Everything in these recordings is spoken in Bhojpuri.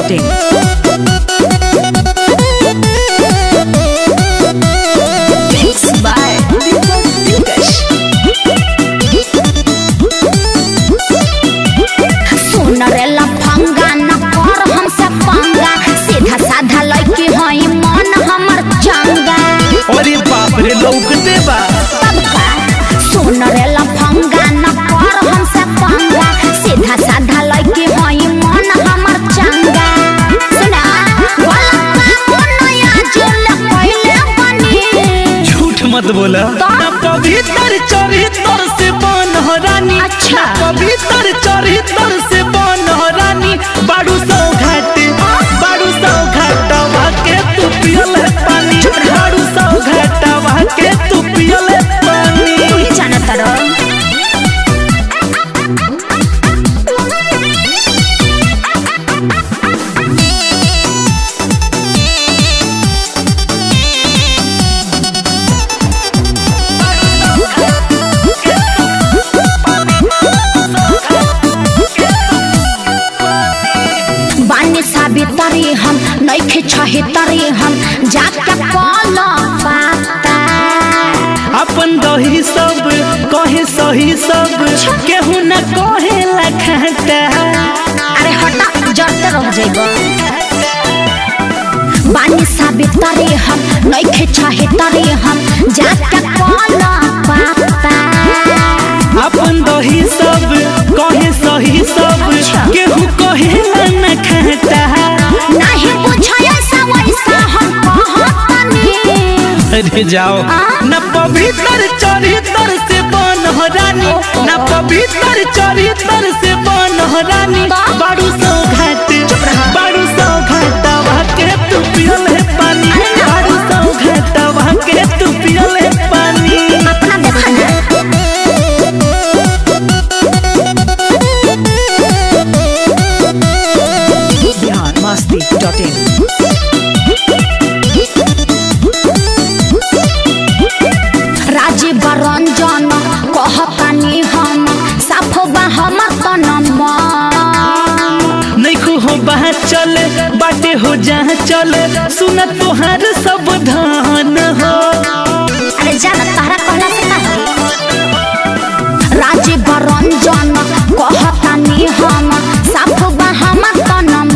masti.in. Mixed by Deepak Dilkash. सुन रे लफंगा न कर हमसे पंगा, सीधा साधा लड़की हई मन हमर चंगा। अरे बाप रे लौकते बा। सुन रे लफंगा न कर हमसे पंगा, सीधा साधा लड़की हई मन हमर चंगा। सुना वाला काम नया जुल पहले बनी। झूठ मत बोला ना पवित्र चरित्र से बन रानी। अच्छा। पवित्र चरित्र से बन रानी। बाड़ू सौ घाटा के तू पियल है पानी। बाड़ू सौ घाटा के तू पियल है पानी। तू ही जानत रह। बानी साबितरी हम नइखे छहितरी हम जाके कल पाता। अपन दही सब कहे सही सब केहू न कहे लखता। अरे हटा जरते रह जाइबो। बानी साबितरी हम नइखे छहितरी हम जाके कल पाता। अपन दही सब कहे सही सब केहू कहे न खाता। नहीं पूछय वैसा हम कहतनी। अरे जाओ न पवित्र चरित्र से बन रानी। न पवित्र चरित्र से बन रानी। बाड़ू सौ घाटा के तू पियल है पानी। बाड़ू सौ घाटा के तू पियल है पानी। अपना देखा ना। masti.in. राजीव रंजन कहतानी हम साफ बा हमर तनम। नहीं हो बहा चल बाटे हो जहाँ चल सुन तोहार सब धान हो। अरे जाना तहरा कहला से का होई। राजीव रंजन कहतानी हम साफ बा हमर तनम।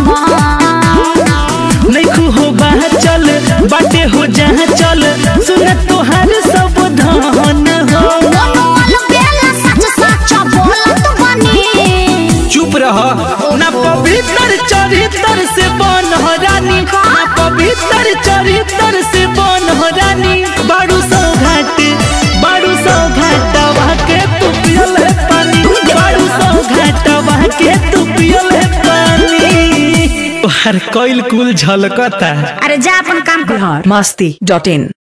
नहीं हो बहा चल बाटे हो जहाँ चल सुन तोहार सब धान हो। मनोल बेला सच सच बोलत बनी। चुप रह ना पवित्र चरित्र से बन रानी। ना पवित्र चरित्र से बन रानी। बाड़ू सौ घाटा के तू पियल है पानी। बाड़ू सौ घाटा के तू पियल है पानी। हर कोइल कुल झलकता। अरे जा अपन काम कर। masti.in.